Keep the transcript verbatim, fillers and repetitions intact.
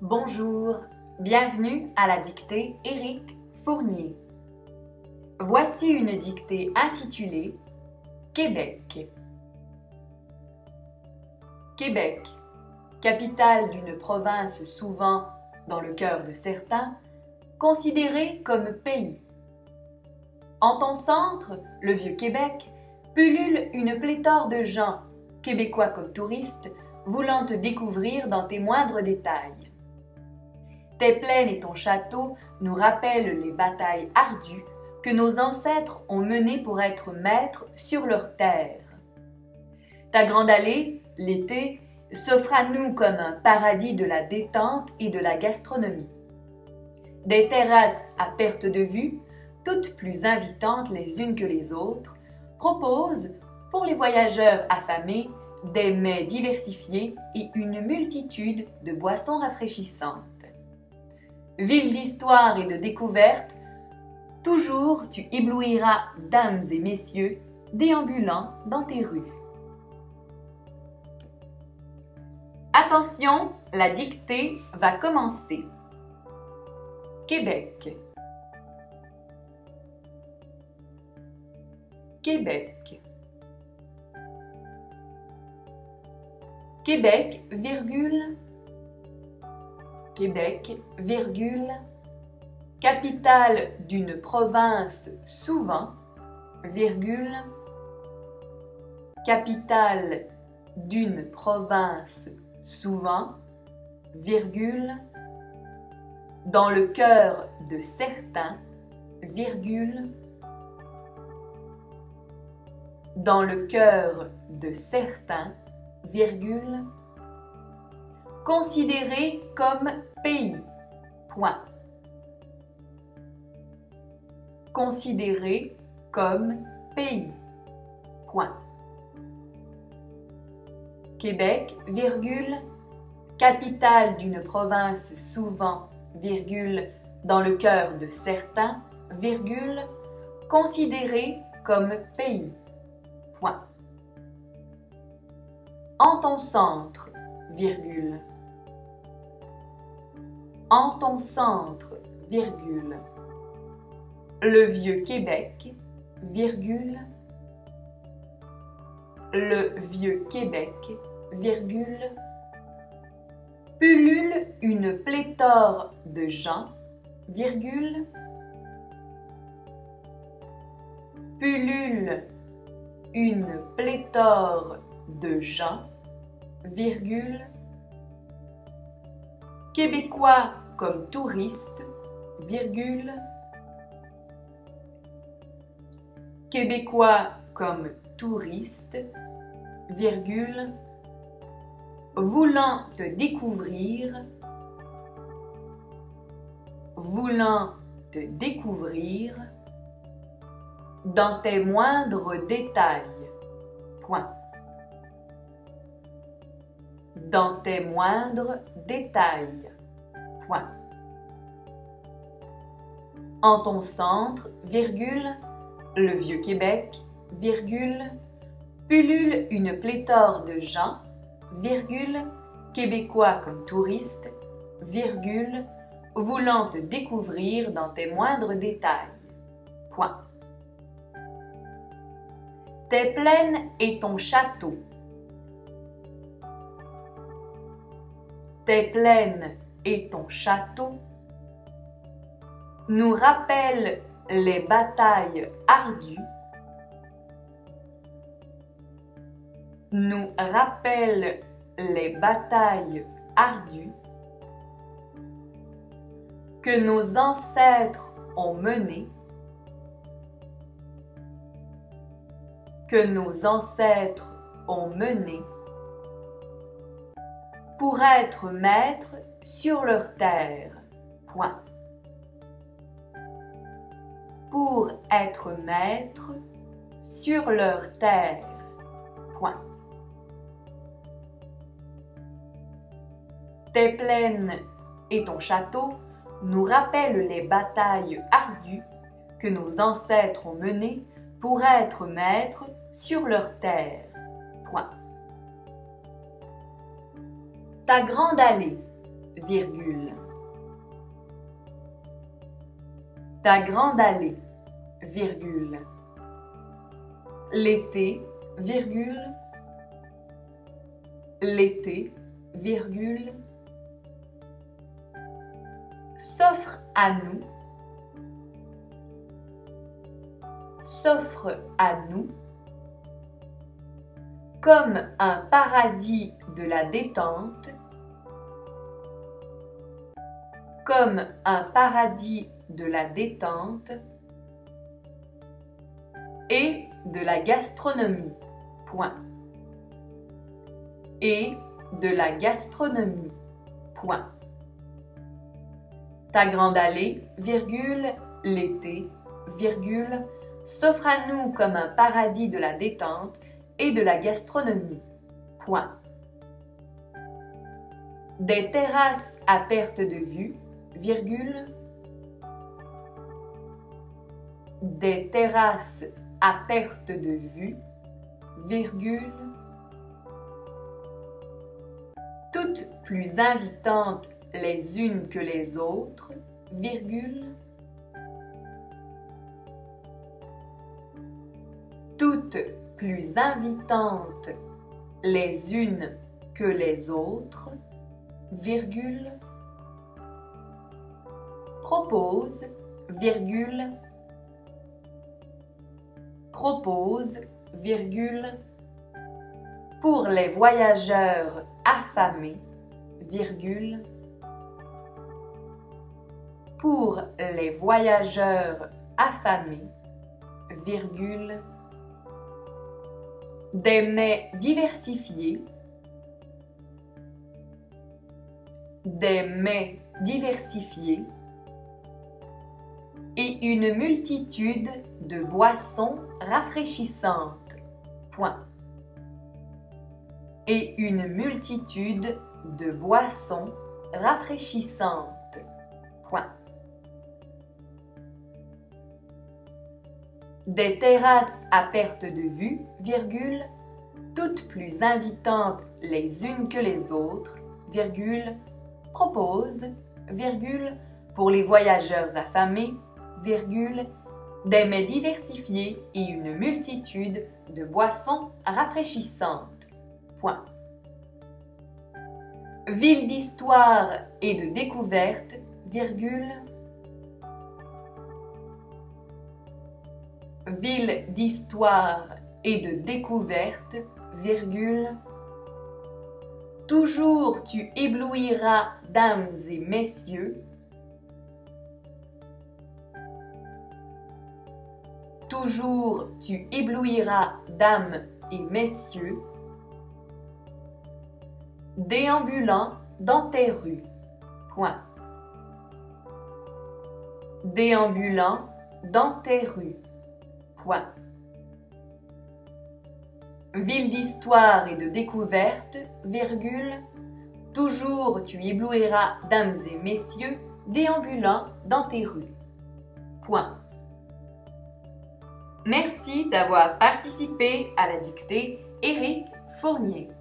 Bonjour, bienvenue à la dictée Éric Fournier. Voici une dictée intitulée Québec. Québec, capitale d'une province souvent, dans le cœur de certains, considérée comme pays. En ton centre, le vieux Québec, pullule une pléthore de gens, québécois comme touristes, voulant te découvrir dans tes moindres détails. Tes plaines et ton château nous rappellent les batailles ardues que nos ancêtres ont menées pour être maîtres sur leur terre. Ta grande allée, l'été, s'offre à nous comme un paradis de la détente et de la gastronomie. Des terrasses à perte de vue, toutes plus invitantes les unes que les autres, proposent, pour les voyageurs affamés, des mets diversifiés et une multitude de boissons rafraîchissantes. Ville d'histoire et de découverte, toujours tu éblouiras dames et messieurs déambulant dans tes rues. Attention, la dictée va commencer. Québec. Québec. Québec, virgule. Québec, virgule. Capitale d'une province souvent, virgule. Capitale d'une province souvent, virgule. Dans le cœur de certains, virgule. Dans le cœur de certains, virgule. Considéré comme pays, point. Considéré comme pays, point. Québec, virgule, capitale d'une province souvent, virgule, dans le cœur de certains, virgule, considéré comme pays, point. En ton centre, virgule. En ton centre, virgule. Le vieux Québec, virgule. Le vieux Québec, virgule. Pullule une pléthore de gens, virgule. Pullule une pléthore de gens, virgule. Québécois comme touristes, virgule. Québécois comme touristes, virgule. Voulant te découvrir, voulant te découvrir dans tes moindres détails, point. Dans tes moindres détails, point. En ton centre, virgule, le vieux Québec, virgule, pullule une pléthore de gens, virgule, québécois comme touristes, virgule, voulant te découvrir dans tes moindres détails, point. Tes plaines et ton château. Tes plaines et ton château nous rappellent les batailles ardues, nous rappellent les batailles ardues que nos ancêtres ont menées, que nos ancêtres ont menées pour être maîtres sur leur terre, point. Pour être maîtres sur leur terre, point. Tes plaines et ton château nous rappellent les batailles ardues que nos ancêtres ont menées pour être maîtres sur leur terre, point. Ta grande allée, virgule. Ta grande allée, virgule. L'été, virgule. L'été, virgule. S'offre à nous, s'offre à nous, comme un paradis de la détente, comme un paradis de la détente et de la gastronomie, point. Et de la gastronomie, point. Ta grande allée, virgule, l'été, virgule, s'offre à nous comme un paradis de la détente et de la gastronomie, point. Des terrasses à perte de vue, virgule. Des terrasses à perte de vue, virgule. Toutes plus invitantes les unes que les autres, virgule. Toutes plus invitantes les unes que les autres, virgule. Propose, virgule. Propose, virgule. Pour les voyageurs affamés, virgule. Pour les voyageurs affamés, virgule. Des mets diversifiés, des mets diversifiés et une multitude de boissons rafraîchissantes, point. Et une multitude de boissons rafraîchissantes, point. Des terrasses à perte de vue, virgule, toutes plus invitantes les unes que les autres, virgule, propose, virgule, pour les voyageurs affamés, virgule, des mets diversifiés et une multitude de boissons rafraîchissantes, point. Ville d'histoire et de découverte, virgule, ville d'histoire et de découverte, virgule. Toujours tu éblouiras, dames et messieurs. Toujours tu éblouiras, dames et messieurs, déambulant dans tes rues, point. Déambulant dans tes rues, point. Ville d'histoire et de découverte, virgule, toujours tu éblouiras, dames et messieurs, déambulant dans tes rues, point. Merci d'avoir participé à la dictée Éric Fournier.